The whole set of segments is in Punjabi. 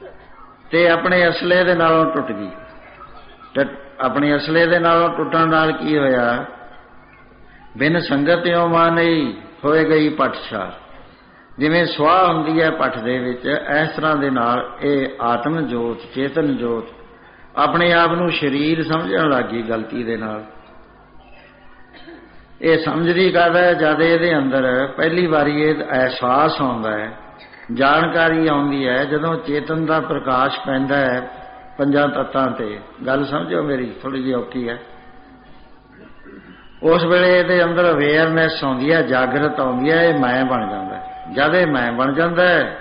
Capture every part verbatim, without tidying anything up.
ਤੇ ਆਪਣੇ ਅਸਲੇ ਦੇ ਨਾਲੋਂ ਟੁੱਟ ਗਈ। ਆਪਣੇ ਅਸਲੇ ਦੇ ਨਾਲੋਂ ਟੁੱਟਣ ਨਾਲ ਕੀ ਹੋਇਆ? ਬਿਨ ਸੰਗਤਿਓਂ ਮਾਨਈ ਹੋਏ ਗਈ ਪਟਛਾਰ। ਜਿਵੇਂ ਸੁਆਹ ਹੁੰਦੀ ਹੈ ਪੱਠ ਦੇ ਵਿੱਚ, ਇਸ ਤਰ੍ਹਾਂ ਦੇ ਨਾਲ ਇਹ ਆਤਮ ਜੋਤ, ਚੇਤਨ ਜੋਤ ਆਪਣੇ ਆਪ ਨੂੰ ਸਰੀਰ ਸਮਝਣ ਲੱਗ ਗਈ ਗਲਤੀ ਦੇ ਨਾਲ। ਇਹ ਸਮਝਦੀ ਕਰਦਾ ਜਦ ਇਹਦੇ ਅੰਦਰ ਪਹਿਲੀ ਵਾਰੀ ਇਹ ਅਹਿਸਾਸ ਆਉਂਦਾ ਹੈ, ਜਾਣਕਾਰੀ ਆਉਂਦੀ ਹੈ, ਜਦੋਂ ਚੇਤਨ ਦਾ ਪ੍ਰਕਾਸ਼ ਪੈਂਦਾ ਹੈ ਪੰਜਾਂ ਤੱਤਾਂ ਤੇ। ਗੱਲ ਸਮਝੋ ਮੇਰੀ, ਥੋੜ੍ਹੀ ਜਿਹੀ ਔਖੀ ਹੈ। ਉਸ ਵੇਲੇ ਇਹਦੇ ਅੰਦਰ ਅਵੇਅਰਨੈਸ ਆਉਂਦੀ ਹੈ, ਜਾਗਰਤ ਆਉਂਦੀ ਹੈ, ਇਹ ਮੈਂ ਬਣ ਜਾਂਦਾ। ਜਦ ਇਹ ਮੈਂ ਬਣ ਜਾਂਦਾ ਹੈ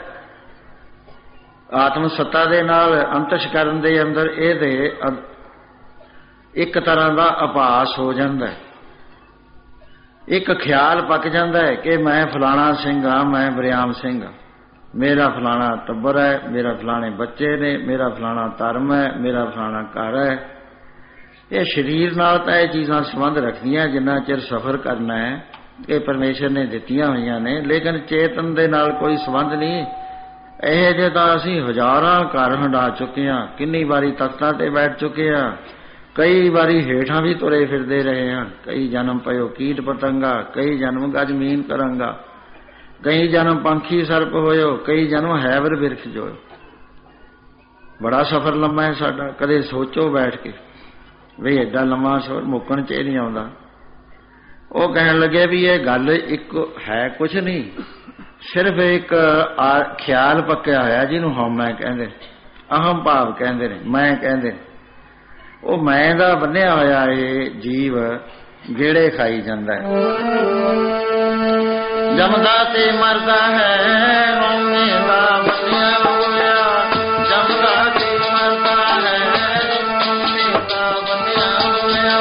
ਆਤਮ ਸੱਤਾ ਦੇ ਨਾਲ, ਅੰਤਸ਼ਕਰਨ ਦੇ ਅੰਦਰ ਇਹਦੇ ਇੱਕ ਤਰ੍ਹਾਂ ਦਾ ਆਭਾਸ ਹੋ ਜਾਂਦਾ ਹੈ, ਇੱਕ ਖਿਆਲ ਪੱਕ ਜਾਂਦਾ ਹੈ ਕਿ ਮੈਂ ਫਲਾਣਾ ਸਿੰਘ ਹਾਂ, ਮੈਂ ਬਰਿਆਮ ਸਿੰਘ ਹਾਂ, ਮੇਰਾ ਫਲਾਣਾ ਟੱਬਰ ਹੈ, ਮੇਰਾ ਫਲਾਣੇ ਬੱਚੇ ਨੇ, ਮੇਰਾ ਫਲਾਣਾ ਧਰਮ ਹੈ, ਮੇਰਾ ਫਲਾਣਾ ਘਰ ਹੈ। ਇਹ ਸਰੀਰ ਨਾਲ ਤਾਂ ਇਹ ਚੀਜ਼ਾਂ ਸੰਬੰਧ ਰੱਖਦੀਆਂ ਜਿੰਨਾ ਚਿਰ ਸਫ਼ਰ ਕਰਨਾ ਹੈ, ਇਹ ਪਰਮੇਸ਼ਰ ਨੇ ਦਿੱਤੀਆਂ ਹੋਈਆਂ ਨੇ, ਲੇਕਿਨ ਚੇਤਨ ਦੇ ਨਾਲ ਕੋਈ ਸੰਬੰਧ ਨਹੀਂ। ਇਹ ਜੇ ਤਾਂ ਅਸੀਂ ਹਜ਼ਾਰਾਂ ਘਰ ਹੰਡਾ ਚੁੱਕੇ ਹਾਂ, ਕਿੰਨੀ ਵਾਰੀ ਤਖਤਾਂ ਤੇ ਬੈਠ ਚੁੱਕੇ ਹਾਂ, ਕਈ ਵਾਰੀ ਹੇਠਾਂ ਵੀ ਤੁਰੇ ਫਿਰਦੇ ਰਹੇ ਹਾਂ। ਕਈ ਜਨਮ ਪਇਓ ਕੀਟ ਪਤੰਗਾ, ਕਈ ਜਨਮ ਗਜ ਮੀਨ ਕਰਾਂਗਾ, ਕਈ ਜਨਮ ਪੰਖੀ ਸਰਪ ਹੋਇਓ, ਕਈ ਜਨਮ ਹੈਵਰ ਬਿਰਖ ਜੋਇਓ। ਬੜਾ ਸਫ਼ਰ ਲੰਮਾ ਹੈ ਸਾਡਾ। ਕਦੇ ਸੋਚੋ ਬੈਠ ਕੇ ਵੀ ਐਡਾ ਲੰਮਾ ਸਫ਼ਰ ਮੁੱਕਣ 'ਚ ਨਹੀਂ ਆਉਂਦਾ। ਉਹ ਕਹਿਣ ਲੱਗੇ ਵੀ ਇਹ ਗੱਲ ਇੱਕ ਹੈ, ਕੁਛ ਨਹੀਂ, ਸਿਰਫ ਇੱਕ ਖਿਆਲ ਪੱਕਿਆ ਹੋਇਆ ਜਿਹਨੂੰ ਹਉਮੈ ਕਹਿੰਦੇ, ਅਹਮ ਭਾਵ ਕਹਿੰਦੇ ਨੇ, ਮੈਂ ਕਹਿੰਦੇ ਨੇ। ਉਹ ਮੈਂ ਦਾ ਬੰਨਿਆ ਹੋਇਆ ਇਹ ਜੀਵ ਗੇੜੇ ਖਾਈ ਜਾਂਦਾ ਹੈ, ਜਮਦਾ ਤੇ ਮਰਦਾ ਹੈ, ਹਉਮੈ ਦਾ ਬੰਨਿਆ ਹੋਇਆ, ਜਮਦਾ ਤੇ ਮਰਦਾ ਹੈ, ਹਉਮੈ ਦਾ ਬੰਨਿਆ ਹੋਇਆ।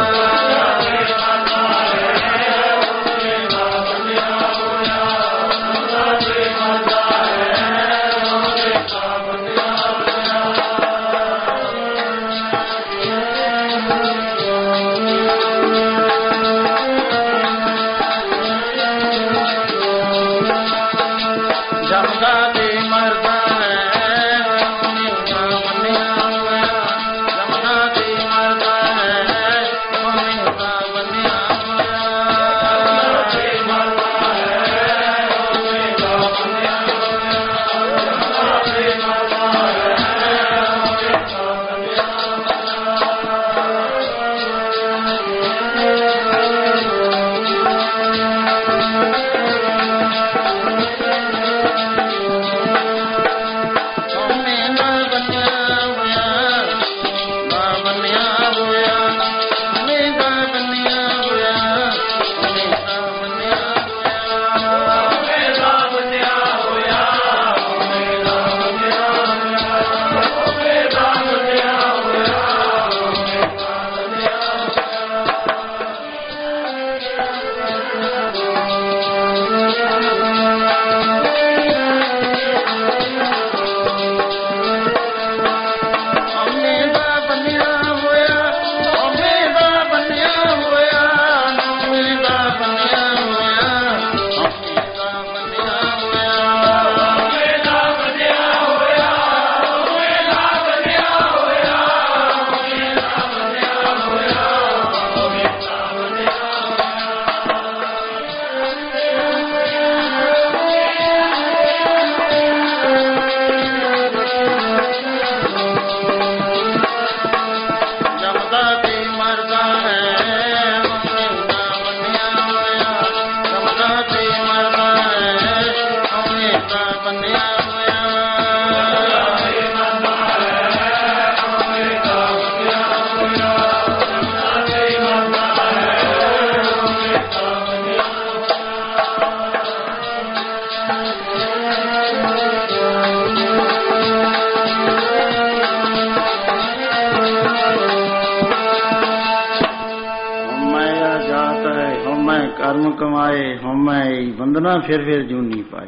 ਕਰਮ ਕਮਾਏ ਹਉਮੈ ਬੰਦਨਾ ਫਿਰ ਫਿਰ ਜੂਨੀ ਪਾਏ।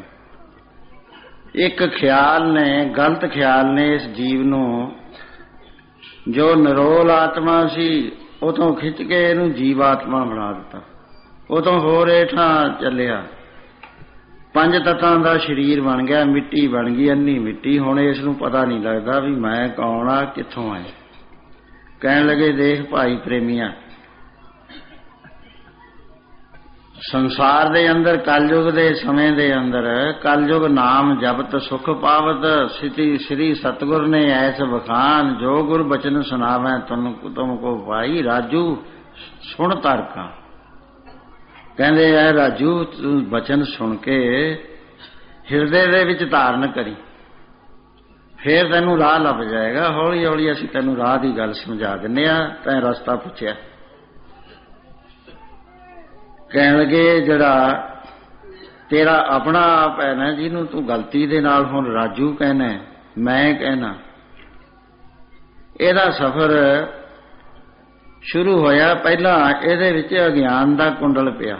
ਇੱਕ ਖਿਆਲ ਨੇ, ਗਲਤ ਖਿਆਲ ਨੇ ਇਸ ਜੀਵ ਨੂੰ, ਜੋ ਨਿਰੋਲ ਆਤਮਾ ਸੀ ਉਹ ਤੋਂ ਖਿੱਚ ਕੇ ਇਹਨੂੰ ਜੀਵ ਆਤਮਾ ਬਣਾ ਦਿੱਤਾ, ਉਹ ਤੋਂ ਹੋਰ ਹੇਠਾਂ ਚੱਲਿਆ। पंज तत्तां दा शरीर बन गया, मिट्टी बन गई, अन्नी मिट्टी। हुण इस नूं पता नहीं लगता भी मैं कौन आ, कित्थों आए। कहण लगे देख भाई प्रेमिया, संसार दे अंदर कलयुग दे समय दे अंदर कलयुग नाम जपत सुख पावत, सिति श्री सतगुर ने ऐस बखान, जो गुर बचन सुनावै तुम तुमको पाई, राजू सुन तारका। कहंदे ऐ राजू तू बचन सुन के हिरदे दे विच धारण करी, फिर तैनूं राह लभ जाएगा। हौली हौली असीं तैनूं राह दी गल समझा दिंदे आ। तैं रस्ता पुछिआ। कहण लगे जिहड़ा तेरा अपना आप है ना, जिहनूं तू गलती दे नाल हुण राजू कहना, मैं कहना, इहदा सफर शुरू होया। पहला इहदे विच अगियान दा कुंडल पिया,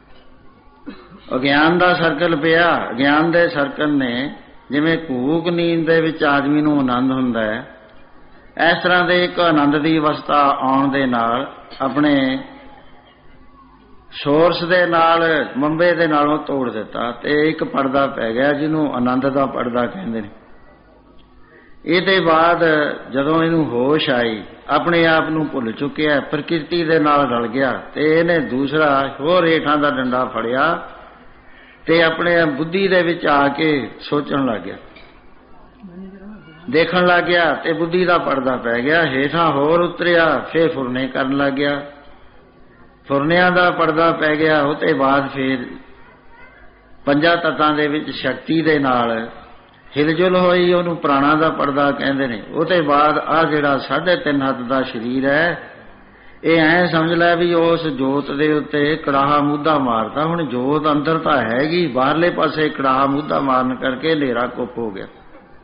अगियान दा सर्कल पिया। अगियान दे सर्कल ने जिवें घूक नींद दे विच आदमी नूं आनंद हुंदा है, इस तरह दे एक आनंद दी अवस्था आउण दे नाल अपने सोर्स दे नाल मंबे दे नालों तोड़ दिता ते एक पड़दा पै गया, जिन्हों आनंद दा पड़दा कहंदे ने। इहदे बाद जदों इहनूं होश आई, अपने आप नूं भुल चुकिया, प्रकृति दे नाल रल गया ते इहने दूसरा होर हेठां दा डंडा फड़िया ते अपने बुद्धि दे विच आके सोचण लग गया, देखण लग गया ते बुद्धि दा पड़दा पै गया। हेठां होर उतरिया, फिर फुरने करन लग गया, फुरनिਆਂ ਦਾ पड़दा पै गया। ਉਹਦੇ बाद फिर ਪੰਜਾਂ ਤੱਤਾਂ ਦੇ ਵਿੱਚ ਸ਼ਕਤੀ ਦੇ ਨਾਲ ਹਿਲਜੁਲ ਹੋਈ, ਉਹਨੂੰ ਪ੍ਰਾਣਾ ਦਾ ਪੜਦਾ ਕਹਿੰਦੇ ਨੇ। ਉਹਦੇ ਬਾਅਦ ਆ ਜਿਹੜਾ ਸਾਢੇ ਤਿੰਨ ਹੱਥ ਦਾ ਸਰੀਰ ਹੈ, ਇਹ ਐ ਸਮਝ ਲੈ ਵੀ ਉਸ ਜੋਤ ਦੇ ਉੱਤੇ ਕੜਾਹਾ ਮੁੱਦਾ ਮਾਰਦਾ। ਹੁਣ ਜੋਤ ਅੰਦਰ ਤਾਂ ਹੈਗੀ, ਬਾਹਰਲੇ ਪਾਸੇ ਕੜਾਹਾ ਮੁੱਦਾ ਮਾਰਨ ਕਰਕੇ ਹਨੇਰਾ ਕੁੱਪ ਹੋ ਗਿਆ।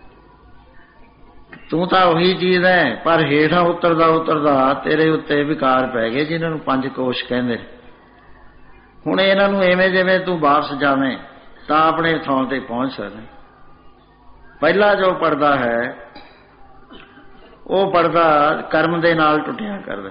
ਤੂੰ ਤਾਂ ਉਹੀ ਚੀਜ਼ ਹੈ, ਪਰ ਹੇਠਾਂ ਉਤਰਦਾ ਉਤਰਦਾ ਤੇਰੇ ਉੱਤੇ ਵਿਕਾਰ ਪੈ ਗਏ, ਜਿਨ੍ਹਾਂ ਨੂੰ ਪੰਜ ਕੋਸ਼ ਕਹਿੰਦੇ। ਹੁਣ ਇਹਨਾਂ ਨੂੰ ਐਵੇਂ ਜਿਵੇਂ ਤੂੰ ਵਾਪਸ ਜਾਵੇਂ ਤਾਂ ਆਪਣੇ ਥਾਂ ਤੇ ਪਹੁੰਚ ਸਕਦੇ। ਪਹਿਲਾ ਜੋ ਪੜਦਾ ਹੈ, ਉਹ ਪੜਦਾ ਕਰਮ ਦੇ ਨਾਲ ਟੁੱਟਿਆ ਕਰਦਾ,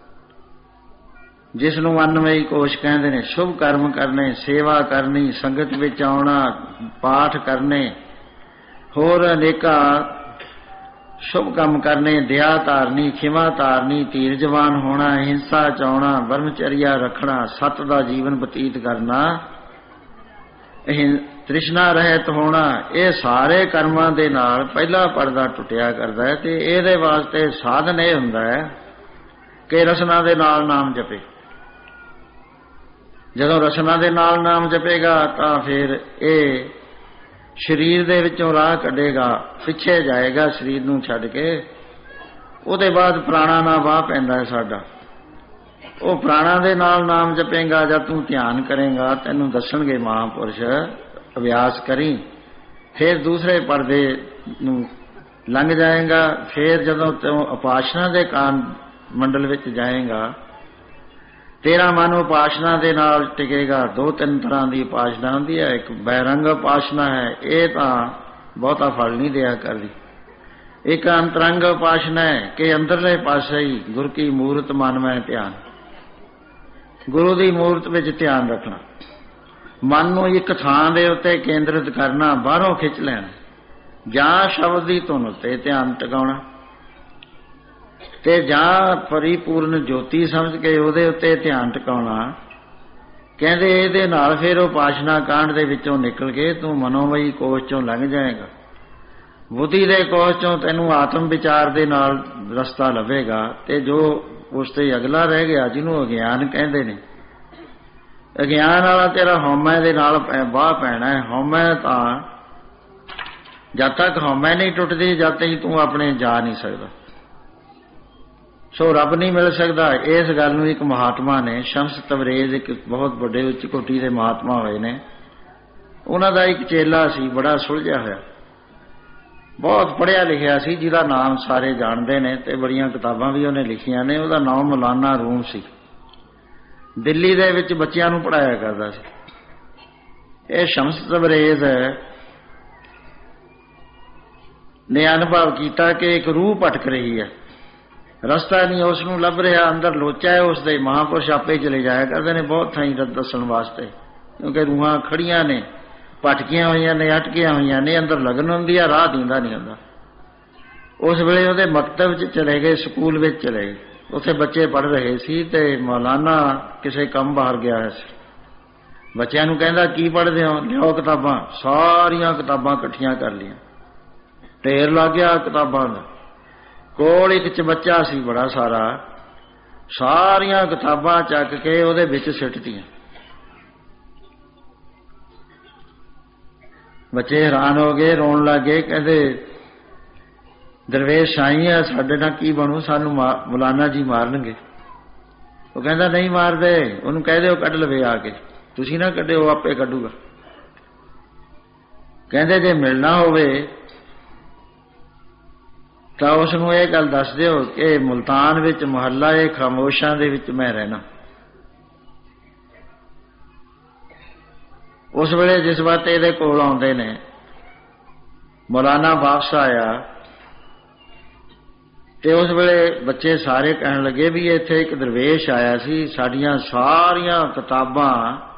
ਜਿਸ ਨੂੰ ਅੰਨਮਈ ਕੋਸ਼ ਕਹਿੰਦੇ ਨੇ। ਸ਼ੁਭ ਕਰਮ ਕਰਨੇ, ਸੇਵਾ ਕਰਨੀ, ਸੰਗਤ ਵਿੱਚ ਆਉਣਾ, ਪਾਠ ਕਰਨੇ, ਹੋਰ ਅਨੇਕਾਂ शुभ काम करने, दया धारनी, खिमा धारनी, धीरजवान होना, हिंसा चाहना, ब्रह्मचर्या रखना, सत दा जीवन बतीत करना, तृष्णा रहत होना, ये सारे कर्मां दे नाल पहला पड़दा टुटिया करदा है। ते इहदे वास्ते साधन यह हुंदा है कि रसना दे नाल नाम जपे। जदों रसना दे नाल नाम जपेगा तां फिर ये शरीर दे विचों राह कढेगा, पिछे जाएगा शरीर नूं छड्ड के। ਉਹਦੇ बाद प्राणा ना वाह पैंदा है साडा। ਉਹ प्राणा दे नाल नाम जपेगा, जब तू ध्यान करेगा तैनूं दसणगे महापुरुष, अभ्यास करी। फिर दूसरे पर्दे नूं लंघ जाएगा। फिर जदों तू उपासना दे कान मंडल विच जाएगा, तेरा मन उपासना दे नाल टिकेगा। दो तीन तरह की उपासना होंदी है, एक बहिरंग उपासना है, ये तो बहुता फल नहीं दिया करती। एक अंतरंग उपासना है कि अंदरले पासे ही गुरु की मूर्त मन में ध्यान, गुरु की मूर्त में ध्यान रखना, मन नूं एक थां दे उत्ते केंद्रित करना, बाहरों खिंच लेना, जां शब्द की धुन उत्ते ध्यान टिकाउणा ते जां परिपूर्ण ज्योति समझ के उहदे उत्ते ध्यान टिकाउणा। कहंदे इहदे नाल फिर उपासना कांड दे विचों निकल के तू मनोमई कोश चों लंघ जाएगा। बुद्धि दे कोश चों तैनूं आत्म विचार दे नाल रस्ता लभेगा। ते जो उस ते अगला रह गया, जिन्हों अगियान कहंदे ने, अगियान वाला तेरा हौमै दे नाल वाह पैना है। हौमै तां जद तक हौमै नहीं टुटदी, जद तक तू अपने जा नहीं सकदा। सो रब नहीं मिल सकता। इस गल नूं एक महात्मा ने, शम्स तबरेज, एक बहुत बड़े उच्च कोटि के महात्मा होए ने, उन्हां दा एक चेला सी, बड़ा सुलझिया होया, बहुत पढ़िया लिखिया सी, जिहदा नाम सारे जानते ने ते बड़ियां किताबां भी उन्हें लिखियां ने। उहदा नाम मौलाना रूम सी। दिल्ली दे विच बच्चियां नूं पढ़ाया करदा सी। ये शम्स तबरेज ने अनुभव किया कि एक रूह भटक रही है, रस्ता नहीं उसनूं लभ रहा, अंदर लोचा है उसदे। महापुरुष आपे चले जाया करते हैं बहुत थाई दसण वास्ते, क्योंकि रूहां खड़ियां ने, ਭਟਕੀਆਂ ਹੋਈਆਂ ਨੇ, ਅਟਕੀਆਂ ਹੋਈਆਂ ਨੇ, ਅੰਦਰ ਲਗਨ ਹੁੰਦੀ ਆ, ਰਾਹ ਦਿੰਦਾ ਨਹੀਂ ਹੁੰਦਾ। ਉਸ ਵੇਲੇ ਉਹਦੇ ਮਕਤਬ 'ਚ ਚਲੇ ਗਏ, ਸਕੂਲ ਵਿੱਚ ਚਲੇ ਗਏ। ਉੱਥੇ ਬੱਚੇ ਪੜ੍ਹ ਰਹੇ ਸੀ ਤੇ ਮੌਲਾਨਾ ਕਿਸੇ ਕੰਮ ਬਾਹਰ ਗਿਆ ਹੋਇਆ ਸੀ। ਬੱਚਿਆਂ ਨੂੰ ਕਹਿੰਦਾ ਕੀ ਪੜ੍ਹਦੇ ਹੋ? ਲਿਆਓ ਕਿਤਾਬਾਂ। ਸਾਰੀਆਂ ਕਿਤਾਬਾਂ ਇਕੱਠੀਆਂ ਕਰ ਲਈਆਂ, ਢੇਰ ਲੱਗ ਗਿਆ ਕਿਤਾਬਾਂ ਦਾ। ਕੋਲ ਇੱਕ ਚਬੱਚਾ ਸੀ ਬੜਾ ਸਾਰਾ, ਸਾਰੀਆਂ ਕਿਤਾਬਾਂ ਚੱਕ ਕੇ ਉਹਦੇ ਵਿੱਚ ਸਿੱਟਤੀਆਂ। ਬੱਚੇ ਹੈਰਾਨ ਹੋ ਗਏ, ਰੋਣ ਲੱਗ ਗਏ, ਕਹਿੰਦੇ ਦਰਵੇਸ਼ ਆਈ ਆ, ਸਾਡੇ ਨਾਲ ਕੀ ਬਣੂ? ਸਾਨੂੰ ਮੌਲਾਨਾ ਜੀ ਮਾਰਨਗੇ। ਉਹ ਕਹਿੰਦਾ ਨਹੀਂ ਮਾਰਦੇ, ਉਹਨੂੰ ਕਹਿ ਦਿਓ ਕੱਢ ਲਵੇ ਆ ਕੇ, ਤੁਸੀਂ ਨਾ ਕੱਢਿਓ, ਆਪੇ ਕੱਢੂਗਾ। ਕਹਿੰਦੇ ਜੇ ਮਿਲਣਾ ਹੋਵੇ ਤਾਂ ਉਸ ਨੂੰ ਇਹ ਗੱਲ ਦੱਸ ਦਿਓ ਕਿ ਮੁਲਤਾਨ ਵਿੱਚ ਮੁਹੱਲਾ ਇਹ ਖਾਮੋਸ਼ਾਂ ਦੇ ਵਿੱਚ ਮੈਂ ਰਹਿਣਾ। ਉਸ ਵੇਲੇ ਜਿਸ ਵਕਤ ਇਹਦੇ ਕੋਲ ਆਉਂਦੇ ਨੇ, ਮੌਲਾਨਾ ਵਾਪਸ ਆਇਆ ਤੇ ਉਸ ਵੇਲੇ ਬੱਚੇ ਸਾਰੇ ਕਹਿਣ ਲੱਗੇ ਵੀ ਇੱਥੇ ਇੱਕ ਦਰਵੇਸ਼ ਆਇਆ ਸੀ, ਸਾਡੀਆਂ ਸਾਰੀਆਂ ਕਿਤਾਬਾਂ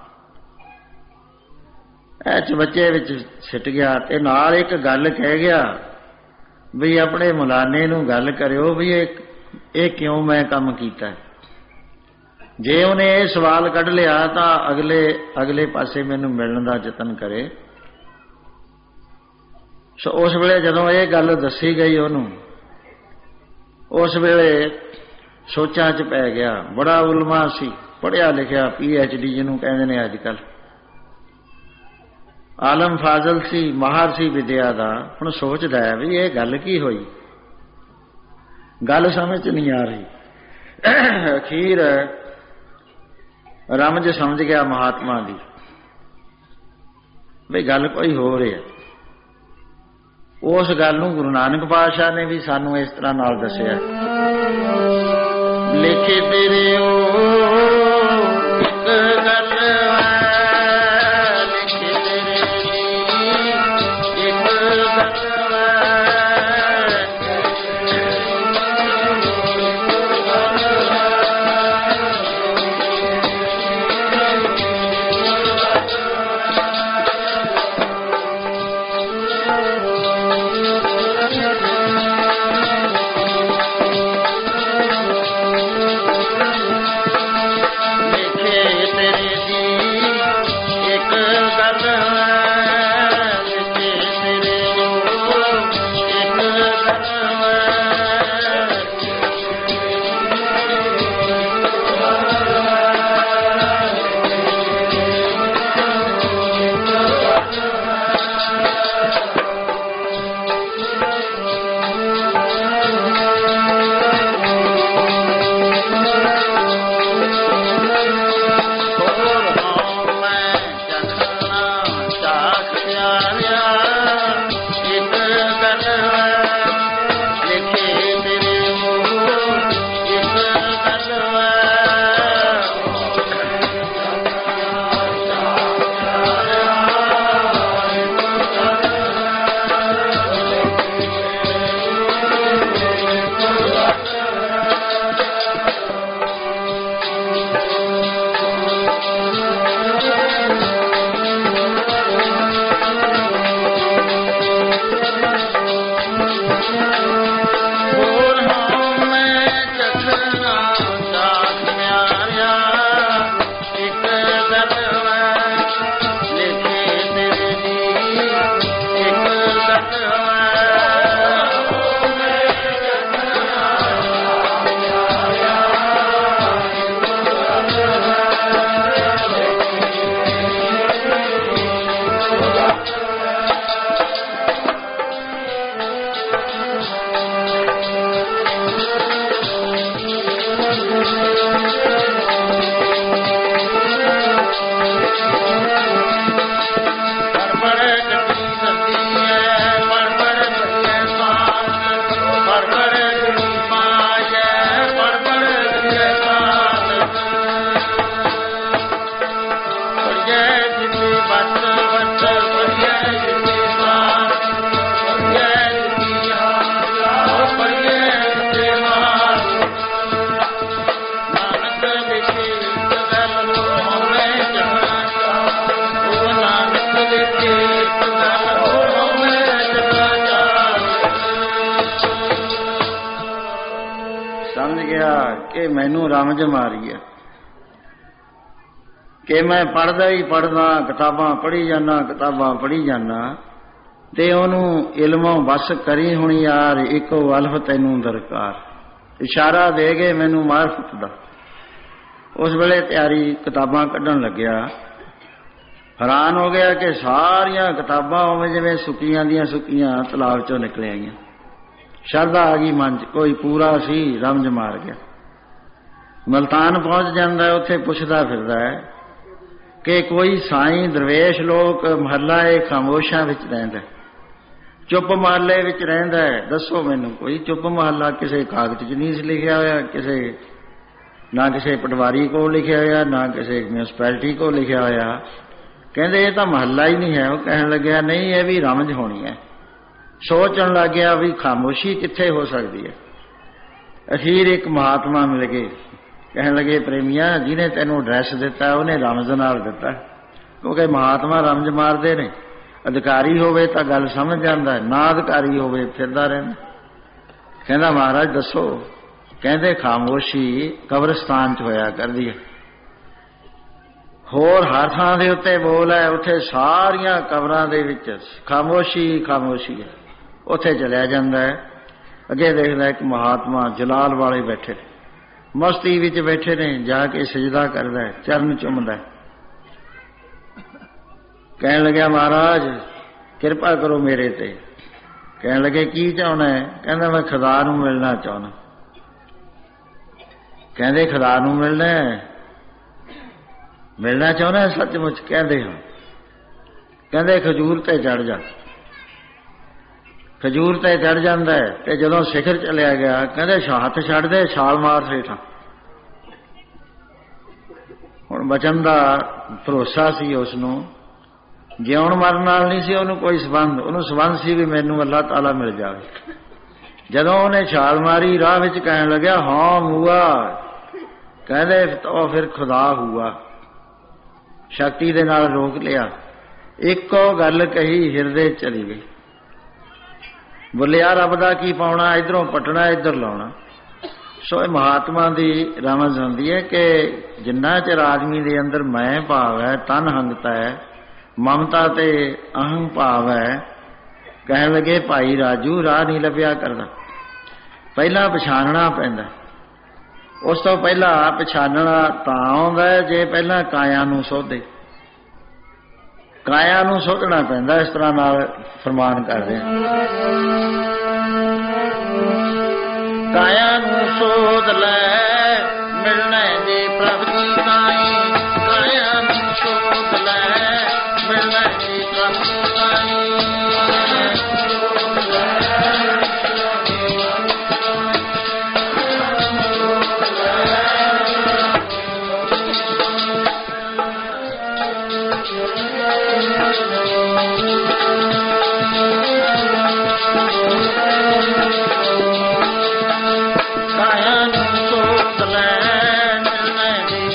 ਇਹ ਚਬੱਚੇ ਵਿੱਚ ਸਿੱਟ ਗਿਆ ਤੇ ਨਾਲ ਇੱਕ ਗੱਲ ਕਹਿ ਗਿਆ ਵੀ ਆਪਣੇ ਮੌਲਾਨੇ ਨੂੰ ਗੱਲ ਕਰਿਓ ਵੀ ਇਹ ਇਹ ਕਿਉਂ ਮੈਂ ਕੰਮ ਕੀਤਾ। ਜੇ ਉਹਨੇ ਇਹ ਸਵਾਲ ਕੱਢ ਲਿਆ ਤਾਂ ਅਗਲੇ ਅਗਲੇ ਪਾਸੇ ਮੈਨੂੰ ਮਿਲਣ ਦਾ ਯਤਨ ਕਰੇ। ਸੋ ਉਸ ਵੇਲੇ ਜਦੋਂ ਇਹ ਗੱਲ ਦੱਸੀ ਗਈ ਉਹਨੂੰ, ਉਸ ਵੇਲੇ ਸੋਚਾਂ 'ਚ ਪੈ ਗਿਆ। ਬੜਾ ਉਲਮਾ ਸੀ, ਪੜ੍ਹਿਆ ਲਿਖਿਆ, ਪੀ ਐਚ ਡੀ ਜਿਹਨੂੰ ਕਹਿੰਦੇ ਨੇ ਅੱਜ ਕੱਲ੍ਹ, ਆਲਮ ਫਾਜ਼ਲ ਸੀ, ਮਾਹਰ ਸੀ ਵਿਦਿਆ ਦਾ। ਹੁਣ ਸੋਚਦਾ ਹੈ ਵੀ ਇਹ ਗੱਲ ਕੀ ਹੋਈ, ਗੱਲ ਸਮਝ 'ਚ ਨਹੀਂ ਆ ਰਹੀ। ਅਖੀਰ ਰਮਜ ਸਮਝ ਗਿਆ ਮਹਾਤਮਾ ਦੀ ਵੀ ਗੱਲ ਕੋਈ ਹੋ ਰਹੀ ਹੈ। ਉਸ ਗੱਲ ਨੂੰ ਗੁਰੂ ਨਾਨਕ ਪਾਤਸ਼ਾਹ ਨੇ ਵੀ ਸਾਨੂੰ ਇਸ ਤਰ੍ਹਾਂ ਨਾਲ ਦੱਸਿਆ, ਲਿਖੇ ਤੇਰੇ ਉਹ ਇੱਕ ਗੱਲ ਲੱਗਿਆ ਕਿ ਮੈਨੂੰ ਰਮਜ ਮਾਰੀ ਹੈ, ਕਿ ਮੈਂ ਪੜ੍ਹਦਾ ਹੀ ਪੜ੍ਹਦਾ, ਕਿਤਾਬਾਂ ਪੜ੍ਹੀ ਜਾਂਦਾ ਕਿਤਾਬਾਂ ਪੜ੍ਹੀ ਜਾਂਦਾ, ਤੇ ਉਹਨੂੰ ਇਲਮੋਂ ਬਸ ਕਰੀ ਹੁਣ ਯਾਰ ਇੱਕੋ ਅਲਫ ਤੈਨੂੰ ਦਰਕਾਰ, ਇਸ਼ਾਰਾ ਦੇ ਗਏ ਮੈਨੂੰ ਮਾਰਫਤ ਦਾ। ਉਸ ਵੇਲੇ ਤਿਆਰੀ ਕਿਤਾਬਾਂ ਕੱਢਣ ਲੱਗਿਆ, ਹੈਰਾਨ ਹੋ ਗਿਆ ਕਿ ਸਾਰੀਆਂ ਕਿਤਾਬਾਂ ਉਵੇਂ ਜਿਵੇਂ ਸੁੱਕੀਆਂ ਦੀਆਂ ਸੁੱਕੀਆਂ ਤਲਾਬ ਚੋਂ ਨਿਕਲ ਆਈਆਂ। ਸ਼ਰਧਾ ਆ ਗਈ ਮਨ ਚ, ਕੋਈ ਪੂਰਾ ਸੀ ਰਮਜ ਮਾਰ ਗਿਆ। ਮਲਤਾਨ ਪਹੁੰਚ ਜਾਂਦਾ, ਉੱਥੇ ਪੁੱਛਦਾ ਫਿਰਦਾ ਹੈ ਕਿ ਕੋਈ ਸਾਈਂ ਦਰਵੇਸ਼ ਲੋਕ ਮਹੱਲਾ ਇਹ ਖਾਮੋਸ਼ਾਂ ਵਿੱਚ ਰਹਿੰਦਾ, ਚੁੱਪ ਮਹੱਲੇ ਵਿੱਚ ਰਹਿੰਦਾ ਹੈ, ਦੱਸੋ ਮੈਨੂੰ ਕੋਈ ਚੁੱਪ ਮਹੱਲਾ। ਕਿਸੇ ਕਾਗਜ਼ 'ਚ ਨਹੀਂ ਸੀ ਲਿਖਿਆ ਹੋਇਆ, ਕਿਸੇ ਨਾ ਕਿਸੇ ਪਟਵਾਰੀ ਕੋਲ ਲਿਖਿਆ ਹੋਇਆ, ਨਾ ਕਿਸੇ ਮਿਊਨਿਸਪੈਲਿਟੀ ਕੋਲ ਲਿਖਿਆ ਹੋਇਆ। ਕਹਿੰਦੇ ਇਹ ਤਾਂ ਮਹੱਲਾ ਹੀ ਨਹੀਂ ਹੈ। ਉਹ ਕਹਿਣ ਲੱਗਿਆ ਨਹੀਂ, ਇਹ ਵੀ ਰਮਜ ਹੋਣੀ ਹੈ। ਸੋਚਣ ਲੱਗ ਗਿਆ ਵੀ ਖਾਮੋਸ਼ੀ ਕਿੱਥੇ ਹੋ ਸਕਦੀ ਹੈ। ਅਖੀਰ ਇੱਕ ਮਹਾਤਮਾ ਮਿਲ ਗਏ, ਕਹਿਣ ਲੱਗੇ ਪ੍ਰੇਮੀਆਂ, ਜਿਹਨੇ ਤੈਨੂੰ ਐਡਰੈਸ ਦਿੱਤਾ ਉਹਨੇ ਰਮਜ ਨਾਲ ਦਿੱਤਾ, ਕਿਉਂਕਿ ਮਹਾਤਮਾ ਰਮਜ ਮਾਰਦੇ ਨੇ। ਅਧਿਕਾਰੀ ਹੋਵੇ ਤਾਂ ਗੱਲ ਸਮਝ ਜਾਂਦਾ, ਨਾ ਅਧਿਕਾਰੀ ਹੋਵੇ ਫਿਰਦਾ ਰਹਿੰਦਾ। ਕਹਿੰਦਾ ਮਹਾਰਾਜ ਦੱਸੋ। ਕਹਿੰਦੇ ਖਾਮੋਸ਼ੀ ਕਬਰਸਤਾਨ 'ਚ ਹੋਇਆ ਕਰਦੀ ਹੈ, ਹੋਰ ਹਰ ਥਾਂ ਦੇ ਉੱਤੇ ਬੋਲ ਹੈ, ਉੱਥੇ ਸਾਰੀਆਂ ਕਬਰਾਂ ਦੇ ਵਿੱਚ ਖਾਮੋਸ਼ੀ ਖਾਮੋਸ਼ੀ ਹੈ। ਉੱਥੇ ਚਲਿਆ ਜਾਂਦਾ ਹੈ, ਅੱਗੇ ਦੇਖਦਾ ਇੱਕ ਮਹਾਤਮਾ ਜਲਾਲ ਵਾਲੇ ਬੈਠੇ, ਮਸਤੀ ਵਿੱਚ ਬੈਠੇ ਨੇ। ਜਾ ਕੇ ਸਜਦਾ ਕਰਦਾ, ਚਰਨ ਚੁੰਮਦਾ, ਕਹਿਣ ਲੱਗਿਆ ਮਹਾਰਾਜ ਕਿਰਪਾ ਕਰੋ ਮੇਰੇ ਤੇ। ਕਹਿਣ ਲੱਗੇ ਕੀ ਚਾਹੁੰਦਾ ਹੈ? ਕਹਿੰਦਾ ਮੈਂ ਖੁਦਾ ਨੂੰ ਮਿਲਣਾ ਚਾਹੁੰਦਾ। ਕਹਿੰਦੇ ਖੁਦਾ ਨੂੰ ਮਿਲਣਾ ਮਿਲਣਾ ਚਾਹੁੰਦਾ ਸੱਚਮੁੱਚ? ਕਹਿੰਦੇ ਹਾਂ। ਕਹਿੰਦੇ ਖਜੂਰ ਤੇ ਚੜ ਜਾ। ਖਜੂਰ ਤੇ ਚੜ ਜਾਂਦਾ ਹੈ, ਤੇ ਜਦੋਂ ਸਿਖਰ ਚਲਿਆ ਗਿਆ ਕਹਿੰਦੇ ਹੱਥ ਛੱਡ ਦੇ, ਛਾਲ ਮਾਰ ਹੇਠਾਂ। ਹੁਣ ਬਚਨ ਦਾ ਭਰੋਸਾ ਸੀ ਉਸਨੂੰ, ਜਿਉਣ ਮਰਨ ਨਾਲ ਨਹੀਂ ਸੀ ਉਹਨੂੰ ਕੋਈ ਸੰਬੰਧ। ਉਹਨੂੰ ਸੰਬੰਧ ਸੀ ਵੀ ਮੈਨੂੰ ਅੱਲਾਹ ਤਾਲਾ ਮਿਲ ਜਾਵੇ। ਜਦੋਂ ਉਹਨੇ ਛਾਲ ਮਾਰੀ ਰਾਹ ਵਿੱਚ ਕਹਿਣ ਲੱਗਿਆ ਹਾਂ ਮੂਆ। ਕਹਿੰਦੇ ਉਹ ਫਿਰ ਖੁਦਾ ਹੁਆ। ਸ਼ਕਤੀ ਦੇ ਨਾਲ ਰੋਕ ਲਿਆ, ਇੱਕੋ ਗੱਲ ਕਹੀ ਹਿਰਦੇ ਚਲੀ ਗਈ। ਬੋਲਿਆ ਰੱਬ ਦਾ ਕੀ ਪਾਉਣਾ, ਇੱਧਰੋਂ ਪਟਣਾ ਇੱਧਰ ਲਾਉਣਾ। ਸੋ ਇਹ ਮਹਾਤਮਾ ਦੀ ਰਮਜ਼ ਹੁੰਦੀ ਹੈ ਕਿ ਜਿੰਨਾ ਚਿਰ ਆਦਮੀ ਦੇ ਅੰਦਰ ਮੈਂ ਭਾਵ ਹੈ, ਤਨ ਹੰਗਤਾ ਹੈ, ਮਮਤਾ ਤੇ ਅਹੰ ਭਾਵ ਹੈ। ਕਹਿਣ ਲੱਗੇ ਭਾਈ ਰਾਜੂ ਰਾਹ ਨਹੀਂ ਲੱਭਿਆ ਕਰਦਾ, ਪਹਿਲਾਂ ਪਛਾਣਨਾ ਪੈਂਦਾ। ਉਸ ਤੋਂ ਪਹਿਲਾਂ ਪਛਾਣਨਾ ਤਾਂ ਆਉਂਦਾ ਜੇ ਪਹਿਲਾਂ ਕਾਇਆ ਨੂੰ ਸੋਧੇ। ਕਾਇਆ ਨੂੰ ਸੋਧਣਾ ਪੈਂਦਾ। ਇਸ ਤਰ੍ਹਾਂ ਨਾਲ ਫਰਮਾਨ ਕਰਦੇ ਆ, ਕਾਇਆ ਨੂੰ ਸੋਧ ਲੈ ਮਿਲਣਾ ਜੀ ਪ੍ਰਭ ਦੀ ਤਾਈ। ਕਾਇਆ ਨੂੰ ਸੋਧ ਲੈ ਮਿਲਣਾ ਜੀ ਪ੍ਰਭ ਦੀ ਤਾਈ। ਕਾਇਆ ਨੂੰ ਸੋਧ ਲੈ ਮਿਲਣਾ ਜੀ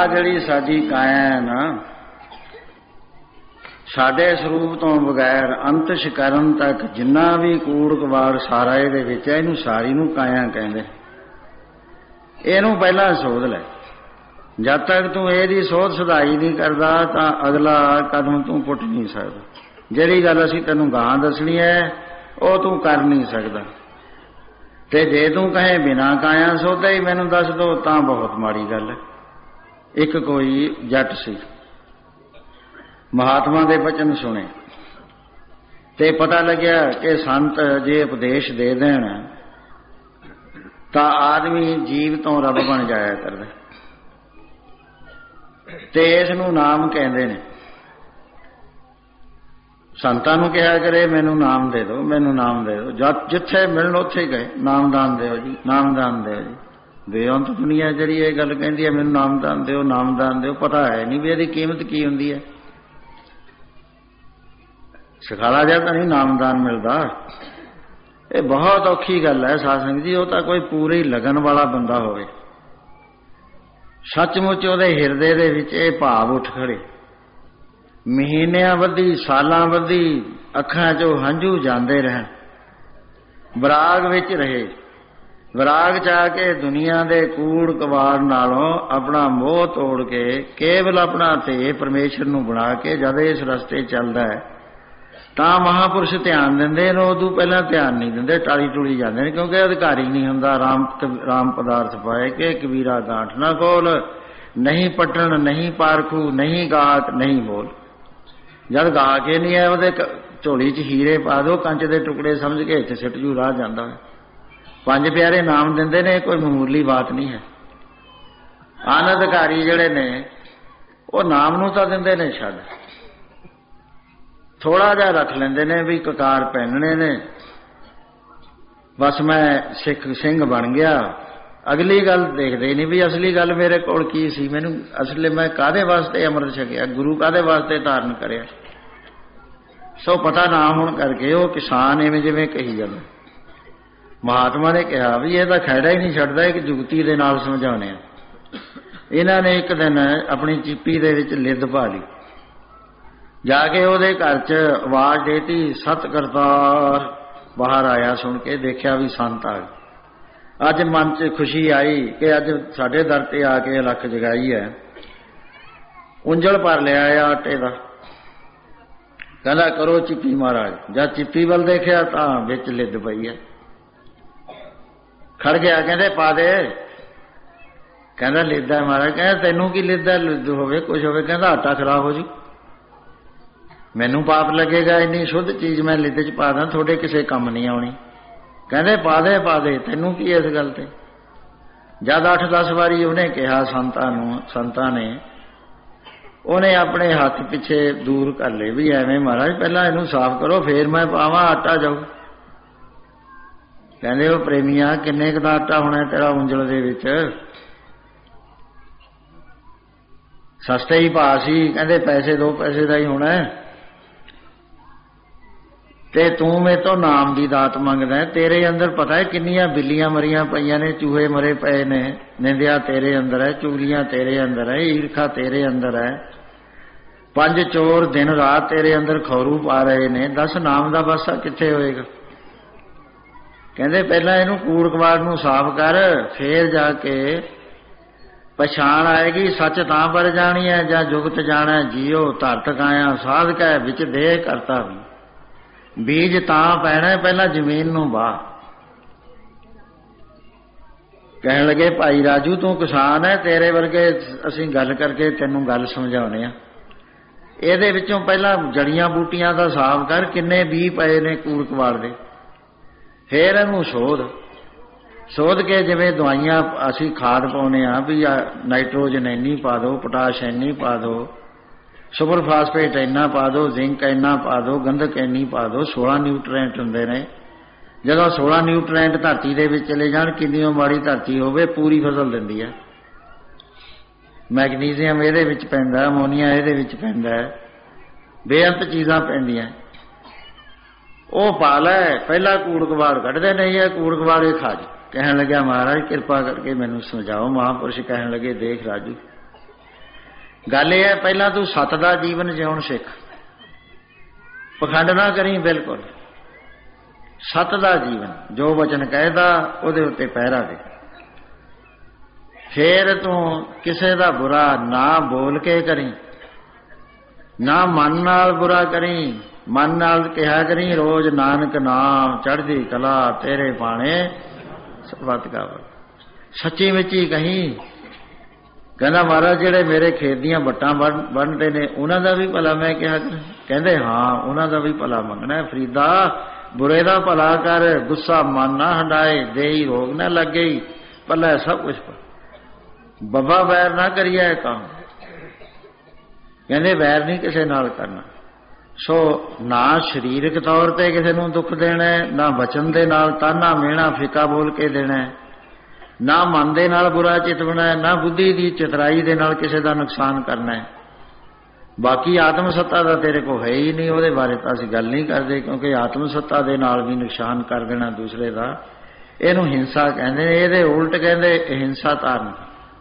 ਜਿਹੜੀ ਸਾਡੀ ਕਾਇਆ ਹੈ ਨਾ, ਸਾਡੇ ਸਰੂਪ ਤੋਂ ਬਗੈਰ ਅੰਤਿਸ਼ ਕਰਨ ਤੱਕ ਜਿੰਨਾ ਵੀ ਕੂੜ ਕਬਾੜ ਸਾਰਾ ਇਹਦੇ ਵਿੱਚ ਹੈ, ਇਹਨੂੰ ਸਾਰੀ ਨੂੰ ਕਾਇਆ ਕਹਿੰਦੇ। ਇਹਨੂੰ ਪਹਿਲਾਂ ਸੋਧ ਲੈ। ਜਦ ਤੱਕ ਤੂੰ ਇਹਦੀ ਸੋਧ ਸੁਧਾਈ ਨਹੀਂ ਕਰਦਾ ਤਾਂ ਅਗਲਾ ਕਦਮ ਤੂੰ ਪੁੱਟ ਨਹੀਂ ਸਕਦਾ। ਜਿਹੜੀ ਗੱਲ ਅਸੀਂ ਤੈਨੂੰ ਗਾਂ ਦੱਸਣੀ ਹੈ ਉਹ ਤੂੰ ਕਰ ਨਹੀਂ ਸਕਦਾ। ਤੇ ਜੇ ਤੂੰ ਕਹੇ ਬਿਨਾਂ ਕਾਇਆ ਸੋਧੇ ਹੀ ਮੈਨੂੰ ਦੱਸ ਦੋ ਤਾਂ ਬਹੁਤ ਮਾੜੀ ਗੱਲ ਹੈ। ਇੱਕ ਕੋਈ ਜੱਟ ਸੀ, ਮਹਾਤਮਾ ਦੇ ਬਚਨ ਸੁਣੇ ਤੇ ਪਤਾ ਲੱਗਿਆ ਕਿ ਸੰਤ ਜੇ ਉਪਦੇਸ਼ ਦੇ ਦੇਣ ਤਾਂ ਆਦਮੀ ਜੀਵ ਤੋਂ ਰੱਬ ਬਣ ਜਾਇਆ ਕਰਦਾ। ਤੇ ਇਸ ਨੂੰ ਨਾਮ ਕਹਿੰਦੇ ਨੇ। ਸੰਤਾਂ ਨੂੰ ਕਿਹਾ ਕਰੇ ਮੈਨੂੰ ਨਾਮ ਦੇ ਦਿਓ, ਮੈਨੂੰ ਨਾਮ ਦੇ ਦਿਓ। ਜਦ ਜਿੱਥੇ ਮਿਲਣ ਉੱਥੇ ਹੀ ਗਏ ਨਾਮਦਾਨ ਦਿਓ ਜੀ, ਨਾਮਦਾਨ ਦਿਓ ਜੀ। ਬੇਅੰਤ ਦੁਨੀਆ ਜਿਹੜੀ ਇਹ ਗੱਲ ਕਹਿੰਦੀ ਹੈ ਮੈਨੂੰ ਨਾਮਦਾਨ ਦਿਓ, ਨਾਮਦਾਨ ਦਿਓ, ਪਤਾ ਹੈ ਨਹੀਂ ਵੀ ਇਹਦੀ ਕੀਮਤ ਕੀ ਹੁੰਦੀ ਹੈ। ਸਿਖਾਲਾ ਜਿਹਾ ਤਾਂ ਨਹੀਂ ਨਾਮਦਾਨ ਮਿਲਦਾ। ਇਹ ਬਹੁਤ ਔਖੀ ਗੱਲ ਹੈ ਸਾਧ ਸੰਗਤ ਜੀ। ਉਹ ਤਾਂ ਕੋਈ ਪੂਰੀ ਲਗਨ ਵਾਲਾ ਬੰਦਾ ਹੋਵੇ, ਸੱਚਮੁੱਚ ਉਹਦੇ ਹਿਰਦੇ ਦੇ ਵਿੱਚ ਇਹ ਭਾਵ ਉੱਠ ਖੜੇ, ਮਹੀਨਿਆਂ ਬੱਧੀ ਸਾਲਾਂ ਬੱਧੀ ਅੱਖਾਂ 'ਚੋਂ ਹੰਝੂ ਜਾਂਦੇ ਰਹਿਣ, ਵਿਰਾਗ ਵਿੱਚ ਰਹੇ। ਵਿਰਾਗ 'ਚ ਆ ਕੇ ਦੁਨੀਆ ਦੇ ਕੂੜ ਕਬਾੜ ਨਾਲੋਂ ਆਪਣਾ ਮੋਹ ਤੋੜ ਕੇ ਕੇਵਲ ਆਪਣਾ ਧੇ ਪਰਮੇਸ਼ਰ ਨੂੰ ਬਣਾ ਕੇ ਜਦ ਇਸ ਰਸਤੇ ਚੱਲਦਾ ਹੈ ਤਾਂ ਮਹਾਂਪੁਰਸ਼ ਧਿਆਨ ਦਿੰਦੇ ਨੇ। ਉਦੋਂ ਪਹਿਲਾਂ ਧਿਆਨ ਨਹੀਂ ਦਿੰਦੇ, ਟਾਲੀ ਟੁਲੀ ਜਾਂਦੇ ਨੇ, ਕਿਉਂਕਿ ਅਧਿਕਾਰੀ ਨਹੀਂ ਹੁੰਦਾ। ਰਾਮ ਰਾਮ ਪਦਾਰਥ ਪਾਏ ਕਿ ਕਬੀਰਾ ਗਾਂਠ ਨਾ ਖੋਲ, ਨਹੀਂ ਪਟਣ ਨਹੀਂ ਪਾਰਖੂ, ਨਹੀਂ ਗਾਹਕ ਨਹੀਂ ਬੋਲ। ਜਦ ਗਾ ਕੇ ਨਹੀਂ ਹੈ ਉਹਦੇ ਝੋਲੀ 'ਚ ਹੀਰੇ ਪਾ ਦਿਓ, ਕੰਚ ਦੇ ਟੁਕੜੇ ਸਮਝ ਕੇ ਇੱਥੇ ਸਿੱਟ ਜੂ, ਰਾਹ ਜਾਂਦਾ ਹੈ। ਪੰਜ ਪਿਆਰੇ ਨਾਮ ਦਿੰਦੇ ਨੇ, ਕੋਈ ਮਾਮੂਲੀ ਬਾਤ ਨਹੀਂ ਹੈ। ਅਨਅਧਿਕਾਰੀ ਜਿਹੜੇ ਨੇ ਉਹ ਨਾਮ ਨੂੰ ਤਾਂ ਦਿੰਦੇ ਨੇ ਛੱਡ, ਥੋੜਾ ਜਿਹਾ ਰੱਖ ਲੈਂਦੇ ਨੇ ਵੀ ਕਕਾਰ ਪਹਿਨਣੇ ਨੇ, ਬਸ ਮੈਂ ਸਿੱਖ ਸਿੰਘ ਬਣ ਗਿਆ। ਅਗਲੀ ਗੱਲ ਦੇਖਦੇ ਨਹੀਂ ਵੀ ਅਸਲੀ ਗੱਲ ਮੇਰੇ ਕੋਲ ਕੀ ਸੀ, ਮੈਨੂੰ ਅਸਲੇ ਮੈਂ ਕਾਹਦੇ ਵਾਸਤੇ ਅੰਮ੍ਰਿਤ ਛਕਿਆ, ਗੁਰੂ ਕਾਹਦੇ ਵਾਸਤੇ ਧਾਰਨ ਕਰਿਆ। ਸੋ ਪਤਾ ਨਾ ਹੋਣ ਕਰਕੇ ਉਹ ਕਿਸਾਨ ਐਵੇਂ ਜਿਵੇਂ ਕਹੀ ਜਾਂਦਾ। ਮਹਾਤਮਾ ਨੇ ਕਿਹਾ ਵੀ ਇਹ ਤਾਂ ਖੈੜਾ ਹੀ ਨਹੀਂ ਛੱਡਦਾ, ਇੱਕ ਜੁਗਤੀ ਦੇ ਨਾਲ ਸਮਝਾਉਣੇ ਆ। ਇਹਨਾਂ ਨੇ ਇੱਕ ਦਿਨ ਆਪਣੀ ਚੀਪੀ ਦੇ ਵਿੱਚ ਲਿੱਦ ਪਾ ਲਈ, ਜਾ ਕੇ ਉਹਦੇ ਘਰ 'ਚ ਆਵਾਜ਼ ਦੇਤੀ ਸਤ ਕਰਤਾਰ। ਬਾਹਰ ਆਇਆ, ਸੁਣ ਕੇ ਦੇਖਿਆ ਵੀ ਸੰਤ ਆ ਗਏ। ਅੱਜ ਮਨ 'ਚ ਖੁਸ਼ੀ ਆਈ ਕਿ ਅੱਜ ਸਾਡੇ ਦਰ ਤੇ ਆ ਕੇ ਲੱਖ ਜਗਾਈ ਹੈ। ਉਂਜਲ ਭਰ ਲਿਆ ਆਟੇ ਦਾ, ਕਹਿੰਦਾ ਕਰੋ ਚਿੱਪੀ ਮਹਾਰਾਜ। ਜਦ ਚਿੱਪੀ ਵੱਲ ਦੇਖਿਆ ਤਾਂ ਵਿੱਚ ਲਿੱਦ ਪਈ ਹੈ। ਖੜ ਗਿਆ, ਕਹਿੰਦੇ ਪਾ ਦੇ। ਕਹਿੰਦਾ ਲਿੱਦ ਹੈ ਮਹਾਰਾਜ। ਕਹਿੰਦਾ ਤੈਨੂੰ ਕੀ ਲਿੱਦ ਹੈ, ਲਿੱਦ ਹੋਵੇ ਕੁਛ ਹੋਵੇ। ਕਹਿੰਦਾ ਆਟਾ ਖਰਾਬ ਹੋ ਜੂ, ਮੈਨੂੰ ਪਾਪ ਲੱਗੇਗਾ। ਇੰਨੀ ਸ਼ੁੱਧ ਚੀਜ਼ ਮੈਂ ਲਿੱਦ 'ਚ ਪਾ ਦਾਂ, ਤੁਹਾਡੇ ਕਿਸੇ ਕੰਮ ਨਹੀਂ ਆਉਣੀ। ਕਹਿੰਦੇ ਪਾ ਦੇ ਪਾ ਦੇ, ਤੈਨੂੰ ਕੀ ਇਸ ਗੱਲ ਤੇ। ਜਦ ਅੱਠ ਦਸ ਵਾਰੀ ਉਹਨੇ ਕਿਹਾ ਸੰਤਾਂ ਨੂੰ, ਸੰਤਾਂ ਨੇ ਉਹਨੇ ਆਪਣੇ ਹੱਥ ਪਿੱਛੇ ਦੂਰ ਕਰ ਲਏ ਵੀ ਐਵੇਂ ਮਹਾਰਾਜ ਪਹਿਲਾਂ ਇਹਨੂੰ ਸਾਫ਼ ਕਰੋ ਫੇਰ ਮੈਂ ਪਾਵਾਂ, ਆਟਾ ਜਾਊ। ਕਹਿੰਦੇ ਉਹ ਪ੍ਰੇਮੀਆਂ ਕਿੰਨੇ ਕੁ ਦਾ ਆਟਾ ਹੋਣਾ ਤੇਰਾ ਉਂਜਲ ਦੇ ਵਿੱਚ, ਸਸਤੇ ਹੀ ਭਾਅ ਸੀ। ਕਹਿੰਦੇ ਪੈਸੇ ਦੋ ਪੈਸੇ ਦਾ ਹੀ ਹੋਣਾ ਤੇ ਤੂੰ ਮੇਰੇ ਤੋਂ ਨਾਮ ਦੀ ਦਾਤ ਮੰਗਦਾ। ਤੇਰੇ ਅੰਦਰ ਪਤਾ ਹੈ ਕਿੰਨੀਆਂ ਬਿੱਲੀਆਂ ਮਰੀਆਂ ਪਈਆਂ ਨੇ, ਚੂਹੇ ਮਰੇ ਪਏ ਨੇ। ਨਿੰਦਿਆ ਤੇਰੇ ਅੰਦਰ ਹੈ, ਚੁਗਲੀਆਂ ਤੇਰੇ ਅੰਦਰ ਹੈ, ਈਰਖਾ ਤੇਰੇ ਅੰਦਰ ਹੈ, ਪੰਜ ਚੋਰ ਦਿਨ ਰਾਤ ਤੇਰੇ ਅੰਦਰ ਖੌਰੂ ਪਾ ਰਹੇ ਨੇ। ਦੱਸ ਨਾਮ ਦਾ ਵਾਸਾ ਕਿੱਥੇ ਹੋਏਗਾ। ਕਹਿੰਦੇ ਪਹਿਲਾਂ ਇਹਨੂੰ ਕੂੜ ਕਬਾੜ ਨੂੰ ਸਾਫ਼ ਕਰ, ਫੇਰ ਜਾ ਕੇ ਪਛਾਣ ਆਏਗੀ। ਸੱਚ ਤਾਂ ਪਰ ਜਾਣੀ ਹੈ ਜਾਂ ਜੁਗਤ ਜਾਣਾ। ਜੀਓ ਧਰਤ ਕਾਇਆ ਸਾਧਕ ਹੈ, ਵਿੱਚ ਦੇਹ ਕਰਤਾ ਵੀ। ਬੀਜ ਤਾਂ ਪੈਣਾ ਪਹਿਲਾਂ ਜ਼ਮੀਨ ਨੂੰ ਬਾਹ। ਕਹਿਣ ਲੱਗੇ ਭਾਈ ਰਾਜੂ ਤੂੰ ਕਿਸਾਨ ਹੈ, ਤੇਰੇ ਵਰਗੇ ਅਸੀਂ ਗੱਲ ਕਰਕੇ ਤੈਨੂੰ ਗੱਲ ਸਮਝਾਉਣੇ ਆ। ਇਹਦੇ ਵਿੱਚੋਂ ਪਹਿਲਾਂ ਜੜੀਆਂ ਬੂਟੀਆਂ ਦਾ ਸਾਫ਼ ਕਰ, ਕਿੰਨੇ ਬੀਜ ਪਏ ਨੇ ਕੂੜ ਕਬਾੜ ਦੇ। ਫੇਰ ਇਹਨੂੰ ਸੋਧ ਸੋਧ ਕੇ ਜਿਵੇਂ ਦਵਾਈਆਂ ਅਸੀਂ ਖਾਦ ਪਾਉਂਦੇ ਹਾਂ ਵੀ ਨਾਈਟ੍ਰੋਜਨ ਇੰਨੀ ਪਾ ਦਿਓ, ਪੋਟਾਸ਼ ਇੰਨੀ ਪਾ ਦਿਓ, ਸੁਪਰ ਫਾਸਫੇਟ ਇੰਨਾ ਪਾ ਦਿਓ, ਜ਼ਿੰਕ ਇੰਨਾ ਪਾ ਦਿਓ, ਗੰਧਕ ਇੰਨੀ ਪਾ ਦਿਓ। ਸੋਲਾਂ ਨਿਊਟ੍ਰੀਐਂਟ ਹੁੰਦੇ ਨੇ। ਜਦੋਂ ਸੋਲਾਂ ਨਿਊਟ੍ਰੀਐਂਟ ਧਰਤੀ ਦੇ ਵਿੱਚ ਚਲੇ ਜਾਣ, ਕਿੰਨੀ ਮਾੜੀ ਧਰਤੀ ਹੋਵੇ ਪੂਰੀ ਫਸਲ ਦਿੰਦੀ ਹੈ। ਮੈਗਨੀਜ਼ੀਅਮ ਇਹਦੇ ਵਿੱਚ ਪੈਂਦਾ, ਅਮੋਨੀਆ ਇਹਦੇ ਵਿੱਚ ਪੈਂਦਾ, ਬੇਅੰਤ ਚੀਜ਼ਾਂ ਪੈਂਦੀਆਂ। ਉਹ ਪਾ ਲੈ, ਪਹਿਲਾਂ ਕੂੜ ਕਬਾੜ ਕੱਢਦੇ ਨਹੀਂ ਹੈ, ਕੂੜ ਕਬਾੜੇ ਖਾ ਜੀ। ਕਹਿਣ ਲੱਗਿਆ ਮਹਾਰਾਜ ਕਿਰਪਾ ਕਰਕੇ ਮੈਨੂੰ ਸਮਝਾਓ। ਮਹਾਂਪੁਰਸ਼ ਕਹਿਣ ਲੱਗੇ ਦੇਖ ਰਾਜੂ ਗੱਲ ਇਹ ਹੈ ਪਹਿਲਾਂ ਤੂੰ ਸੱਤ ਦਾ ਜੀਵਨ ਜਿਉਣ ਸਿੱਖ, ਪਖੰਡ ਨਾ ਕਰੀ, ਬਿਲਕੁਲ ਸੱਤ ਦਾ ਜੀਵਨ, ਜੋ ਵਚਨ ਕਹਿਦਾ ਉਹਦੇ ਉੱਤੇ ਪਹਿਰਾ ਦੇ। ਫੇਰ ਤੂੰ ਕਿਸੇ ਦਾ ਬੁਰਾ ਨਾ ਬੋਲ ਕੇ ਕਰੀ, ਨਾ ਮਨ ਨਾਲ ਬੁਰਾ ਕਰੀ, ਮਨ ਨਾਲ ਕਿਹਾ ਕਰੀ ਰੋਜ਼ ਨਾਨਕ ਨਾਮ ਚੜ੍ਹਦੀ ਕਲਾ ਤੇਰੇ ਬਾਣੇ ਸਰਬੱਤ ਗਾਵੈ। ਸੱਚੀ ਮੁੱਚੀ ਕਹੀਂ। ਕਹਿੰਦਾ ਮਹਾਰਾਜ ਜਿਹੜੇ ਮੇਰੇ ਖੇਤ ਦੀਆਂ ਵੱਟਾਂ ਬੰਨ੍ਹਦੇ ਨੇ ਉਹਨਾਂ ਦਾ ਵੀ ਭਲਾ ਮੈਂ ਕਿਹਾ ਕਰਾਂ? ਕਹਿੰਦੇ ਹਾਂ ਉਹਨਾਂ ਦਾ ਵੀ ਭਲਾ ਮੰਗਣਾ। ਫਰੀਦਾ ਬੁਰੇ ਦਾ ਭਲਾ ਕਰ, ਗੁੱਸਾ ਮਨ ਨਾ ਹੰਡਾਏ, ਦੇਈ ਰੋਗ ਨਾ ਲੱਗੇ, ਭਲਾ ਸਭ ਕੁਛ ਬੱਬਾ ਵੈਰ ਨਾ ਕਰੀਏ ਕੰਮ। ਕਹਿੰਦੇ ਵੈਰ ਨਹੀਂ ਕਿਸੇ ਨਾਲ ਕਰਨਾ। ਸੋ ਨਾ ਸਰੀਰਕ ਤੌਰ ਤੇ ਕਿਸੇ ਨੂੰ ਦੁੱਖ ਦੇਣਾ, ਨਾ ਵਚਨ ਦੇ ਨਾਲ ਤਾਨਾ ਮਿਹਣਾ ਫਿੱਕਾ ਬੋਲ ਕੇ ਦੇਣਾ, ਨਾ ਮਨ ਦੇ ਨਾਲ ਬੁਰਾ ਚਿਤਵਣਾ, ਨਾ ਬੁੱਧੀ ਦੀ ਚਤਰਾਈ ਦੇ ਨਾਲ ਕਿਸੇ ਦਾ ਨੁਕਸਾਨ ਕਰਨਾ। ਬਾਕੀ ਆਤਮ ਸੱਤਾ ਦਾ ਤੇਰੇ ਕੋਲ ਹੈ ਹੀ ਨਹੀਂ, ਉਹਦੇ ਬਾਰੇ ਤਾਂ ਅਸੀਂ ਗੱਲ ਨਹੀਂ ਕਰਦੇ, ਕਿਉਂਕਿ ਆਤਮ ਸੱਤਾ ਦੇ ਨਾਲ ਵੀ ਨੁਕਸਾਨ ਕਰ ਦੇਣਾ ਦੂਸਰੇ ਦਾ, ਇਹਨੂੰ ਹਿੰਸਾ ਕਹਿੰਦੇ ਨੇ। ਇਹਦੇ ਉਲਟ ਕਹਿੰਦੇ ਹਿੰਸਾ ਧਾਰਨ।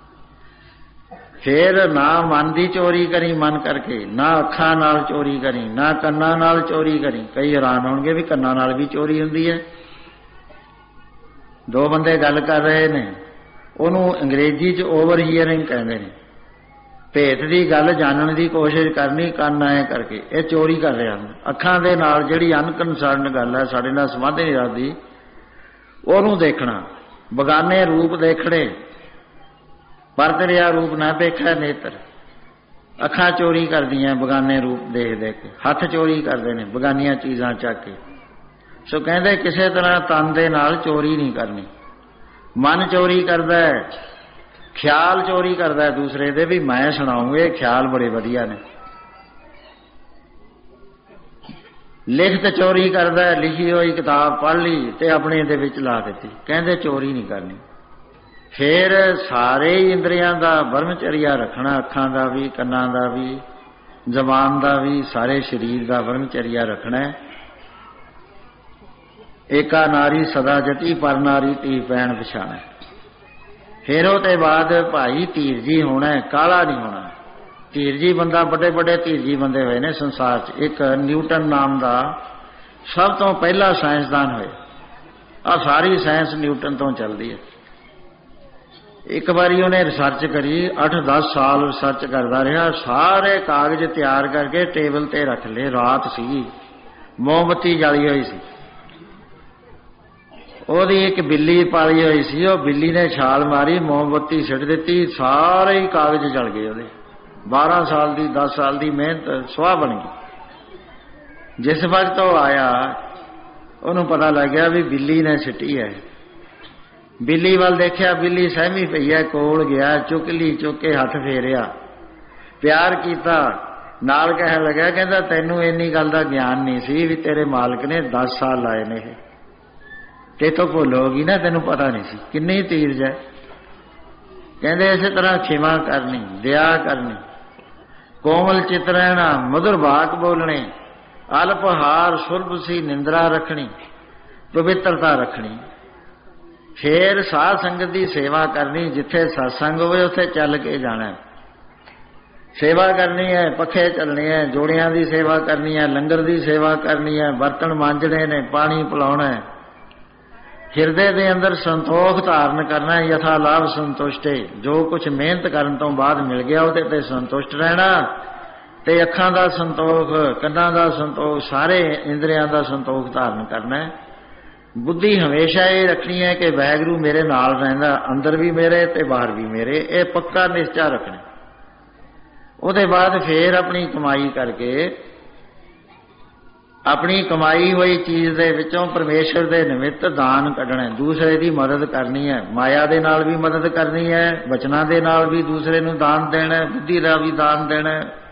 ਫੇਰ ਨਾ ਮਨ ਦੀ ਚੋਰੀ ਕਰੀ ਮਨ ਕਰਕੇ, ਨਾ ਅੱਖਾਂ ਨਾਲ ਚੋਰੀ ਕਰੀ, ਨਾ ਕੰਨਾਂ ਨਾਲ ਚੋਰੀ ਕਰੀ। ਕਈ ਹੈਰਾਨ ਹੋਣਗੇ ਵੀ ਕੰਨਾਂ ਨਾਲ ਵੀ ਚੋਰੀ ਹੁੰਦੀ ਹੈ। ਦੋ ਬੰਦੇ ਗੱਲ ਕਰ ਰਹੇ ਨੇ, ਉਹਨੂੰ ਅੰਗਰੇਜ਼ੀ 'ਚ ਓਵਰ ਹੀਅਰਿੰਗ ਕਹਿੰਦੇ ਨੇ। ਭੇਤ ਦੀ ਗੱਲ ਜਾਣਨ ਦੀ ਕੋਸ਼ਿਸ਼ ਕਰਨੀ ਕੰਨ ਐ ਕਰਕੇ, ਇਹ ਚੋਰੀ ਕਰ ਰਿਹਾ। ਅੱਖਾਂ ਦੇ ਨਾਲ ਜਿਹੜੀ ਅਨਕਨਸਰਨਡ ਗੱਲ ਹੈ, ਸਾਡੇ ਨਾਲ ਸੰਬੰਧ ਨਹੀਂ ਰੱਖਦੀ, ਉਹਨੂੰ ਦੇਖਣਾ। ਬਗਾਨੇ ਰੂਪ ਦੇਖਣੇ, ਪਰਤ ਰਿਹਾ ਰੂਪ ਨਾ ਦੇਖਿਆ ਨੇਤਰ। ਅੱਖਾਂ ਚੋਰੀ ਕਰਦੀਆਂ ਬਗਾਨੇ ਰੂਪ ਦੇਖ ਦੇਖ ਕੇ, ਹੱਥ ਚੋਰੀ ਕਰਦੇ ਨੇ ਬਗਾਨੀਆਂ ਚੀਜ਼ਾਂ ਚੱਕ ਕੇ। ਸੋ ਕਹਿੰਦੇ ਕਿਸੇ ਤਰ੍ਹਾਂ ਤਨ ਦੇ ਨਾਲ ਚੋਰੀ ਨਹੀਂ ਕਰਨੀ। ਮਨ ਚੋਰੀ ਕਰਦਾ ਹੈ, ਖਿਆਲ ਚੋਰੀ ਕਰਦਾ ਹੈ ਦੂਸਰੇ ਦੇ, ਵੀ ਮੈਂ ਸੁਣਾਉਂਗਾ ਇਹ ਖਿਆਲ ਬੜੇ ਵਧੀਆ ਨੇ। ਲਿਖਤ ਚੋਰੀ ਕਰਦਾ ਹੈ, ਲਿਖੀ ਹੋਈ ਕਿਤਾਬ ਪੜ੍ਹ ਲਈ ਤੇ ਆਪਣੇ ਦੇ ਵਿੱਚ ਲਾ ਦਿੱਤੀ। ਕਹਿੰਦੇ ਚੋਰੀ ਨਹੀਂ ਕਰਨੀ। ਫੇਰ ਸਾਰੇ ਇੰਦਰੀਆਂ ਦਾ ਬਰਮਚਰਿਆ ਰੱਖਣਾ, ਅੱਖਾਂ ਦਾ ਵੀ, ਕੰਨਾਂ ਦਾ ਵੀ, ਜ਼ਬਾਨ ਦਾ ਵੀ, ਸਾਰੇ ਸਰੀਰ ਦਾ ਬਰਮਚਰਿਆ ਰੱਖਣਾ। ਏਕਾ ਨਾਰੀ ਸਦਾ ਜਤੀ, ਪਰ ਨਾਰੀ ਧੀ ਪੈਣ ਪਛਾਣੈ। ਫਿਰ ਉਹ ਤੇ ਬਾਅਦ ਭਾਈ ਧੀਰਜੀ ਹੋਣਾ, ਕਾਲਾ ਨਹੀਂ ਹੋਣਾ। ਧੀਰਜੀ ਬੰਦਾ, ਵੱਡੇ ਵੱਡੇ ਧੀਰਜੀ ਬੰਦੇ ਹੋਏ ਨੇ ਸੰਸਾਰ 'ਚ। ਇੱਕ ਨਿਊਟਨ ਨਾਮ ਦਾ ਸਭ ਤੋਂ ਪਹਿਲਾ ਸਾਇੰਸਦਾਨ ਹੋਇਆ। ਆਹ ਸਾਰੀ ਸਾਇੰਸ ਨਿਊਟਨ ਤੋਂ ਚੱਲਦੀ ਹੈ। ਇੱਕ ਵਾਰੀ ਉਹਨੇ ਰਿਸਰਚ ਕਰੀ, ਅੱਠ ਦਸ ਸਾਲ ਰਿਸਰਚ ਕਰਦਾ ਰਿਹਾ, ਸਾਰੇ ਕਾਗਜ਼ ਤਿਆਰ ਕਰਕੇ ਟੇਬਲ ਤੇ ਰੱਖ ਲਏ। ਰਾਤ ਸੀ, ਮੋਮਬੱਤੀ ਜਲੀ ਹੋਈ ਸੀ। ਉਹਦੀ ਇੱਕ ਬਿੱਲੀ ਪਾਲੀ ਹੋਈ ਸੀ, ਉਹ ਬਿੱਲੀ ਨੇ ਛਾਲ ਮਾਰੀ, ਮੋਮਬੱਤੀ ਸਿੱਟ ਦਿੱਤੀ, ਸਾਰੇ ਹੀ ਕਾਗਜ਼ ਜਲ ਗਏ ਉਹਦੇ। ਬਾਰਾਂ ਸਾਲ ਦੀ, ਦਸ ਸਾਲ ਦੀ ਮਿਹਨਤ ਸੁਆਹ ਬਣ ਗਈ। ਜਿਸ ਵਕਤ ਉਹ ਆਇਆ, ਉਹਨੂੰ ਪਤਾ ਲੱਗ ਗਿਆ ਵੀ ਬਿੱਲੀ ਨੇ ਸਿੱਟੀ ਹੈ। ਬਿੱਲੀ ਵੱਲ ਦੇਖਿਆ, ਬਿੱਲੀ ਸਹਿਮੀ ਪਈ ਹੈ, ਕੋਲ ਗਿਆ, ਚੁੱਕ ਲਈ, ਚੁੱਕ ਕੇ ਹੱਥ ਫੇਰਿਆ, ਪਿਆਰ ਕੀਤਾ, ਨਾਲ ਕਹਿਣ ਲੱਗਾ, ਕਹਿੰਦਾ ਤੈਨੂੰ ਇੰਨੀ ਗੱਲ ਦਾ ਗਿਆਨ ਨਹੀਂ ਸੀ ਵੀ ਤੇਰੇ ਮਾਲਕ ਨੇ ਦਸ ਸਾਲ ਲਾਏ ਨੇ, ਇਹ ਤੇਤੋਂ ਭੁੱਲ ਹੋ ਗਈ ਨਾ, ਤੈਨੂੰ ਪਤਾ ਨਹੀਂ ਸੀ ਕਿੰਨੀ ਧੀਰਜ ਹੈ। ਕਹਿੰਦੇ ਇਸੇ ਤਰ੍ਹਾਂ ਖਿਮਾ ਕਰਨੀ, ਦਇਆ ਕਰਨੀ, ਕੋਮਲ ਚਿਤ ਰਹਿਣਾ, ਮਧੁਰ ਬਾਕ ਬੋਲਣੇ, ਅਲਪਹਾਰ ਸੁਰਭ ਸੀ ਨਿੰਦਰਾ ਰੱਖਣੀ, ਪਵਿੱਤਰਤਾ ਰੱਖਣੀ। ਫੇਰ ਸਾਧ ਸੰਗਤ ਦੀ ਸੇਵਾ ਕਰਨੀ, ਜਿੱਥੇ ਸਤਸੰਗ ਹੋਵੇ ਉੱਥੇ ਚੱਲ ਕੇ ਜਾਣਾ, ਸੇਵਾ ਕਰਨੀ ਹੈ, ਪੱਖੇ ਚੱਲਣੇ ਹੈ, ਜੋੜਿਆਂ ਦੀ ਸੇਵਾ ਕਰਨੀ ਹੈ, ਲੰਗਰ ਦੀ ਸੇਵਾ ਕਰਨੀ ਹੈ, ਬਰਤਨ ਮਾਂਜਣੇ ਨੇ, ਪਾਣੀ ਪਿਲਾਉਣਾ ਹੈ। ਹਿਰਦੇ ਦੇ ਅੰਦਰ ਸੰਤੋਖ ਧਾਰਨ ਕਰਨਾ, ਯਥਾ ਲਾਭ ਸੰਤੁਸ਼ਟੇ, ਜੋ ਕੁਝ ਮਿਹਨਤ ਕਰਨ ਤੋਂ ਬਾਅਦ ਮਿਲ ਗਿਆ ਉਹਦੇ ਤੇ ਸੰਤੁਸ਼ਟ ਰਹਿਣਾ। ਤੇ ਅੱਖਾਂ ਦਾ ਸੰਤੋਖ, ਕੰਨਾਂ ਦਾ ਸੰਤੋਖ, ਸਾਰੇ ਇੰਦਰੀਆਂ ਦਾ ਸੰਤੋਖ ਧਾਰਨ ਕਰਨਾ। ਬੁੱਧੀ ਹਮੇਸ਼ਾ ਇਹ ਰੱਖਣੀ ਹੈ ਕਿ ਵਾਹਿਗੁਰੂ ਮੇਰੇ ਨਾਲ ਰਹਿੰਦਾ, ਅੰਦਰ ਵੀ ਮੇਰੇ ਤੇ ਬਾਹਰ ਵੀ ਮੇਰੇ, ਇਹ ਪੱਕਾ ਨਿਸ਼ਚਾ ਰੱਖਣਾ। ਉਹਦੇ ਬਾਅਦ ਫੇਰ ਆਪਣੀ ਕਮਾਈ ਕਰਕੇ, ਆਪਣੀ ਕਮਾਈ ਹੋਈ ਚੀਜ਼ ਦੇ ਵਿੱਚੋਂ ਪਰਮੇਸ਼ਰ ਦੇ ਨਿਮਿਤ ਦਾਨ ਕੱਢਣਾ, ਦੂਸਰੇ ਦੀ ਮਦਦ ਕਰਨੀ ਹੈ। ਮਾਇਆ ਦੇ ਨਾਲ ਵੀ ਮਦਦ ਕਰਨੀ ਹੈ, ਵਚਨਾਂ ਦੇ ਨਾਲ ਵੀ ਦੂਸਰੇ ਨੂੰ ਦਾਨ ਦੇਣਾ, ਬੁੱਧੀ ਦਾ ਵੀ ਦਾਨ ਦੇਣਾ,